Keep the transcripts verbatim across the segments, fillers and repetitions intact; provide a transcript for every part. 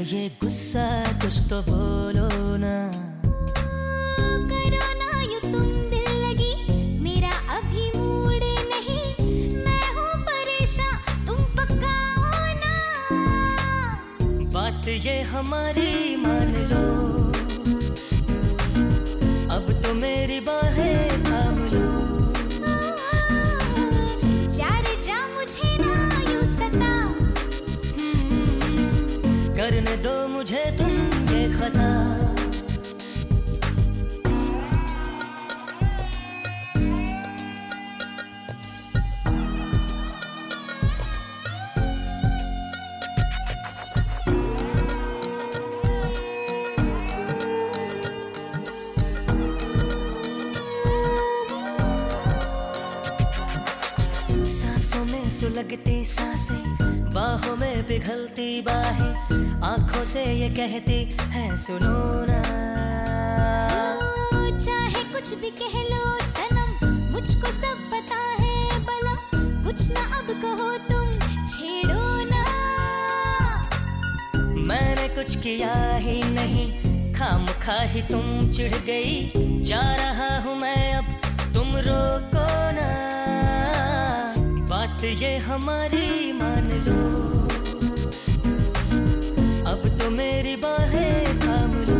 ये गुस्सा, कुछ तो बोलो ना। करो ना यूं तुम दिल लगी, मेरा अभी मूड नहीं। मैं हूँ परेशान, तुम पक्का हो ना। बात ये हमारी मान लो, अब तो मेरी बाहें थाम लो। चारे जा मुझे ना यूं सता, करने दो मुझे तुम ये खता। सांसों में सुलगती सांसें, बाहों में पिघलती बाहें, आंखों से ये कहती है सुनो ना। चाहे कुछ भी कह लो सनम, मुझको सब पता है बलम। कुछ ना अब कहो तुम, छेड़ो ना। मैंने कुछ किया ही नहीं, खामखा ही तुम चिढ़ गई। जा रहा हूँ मैं अब, तुम रोको ना। बात ये हमारी मान लो, अब तो मेरी बाहें थाम लो।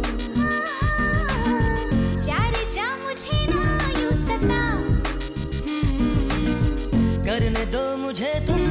चारे जा मुझे ना यूं सता, करने दो मुझे तुम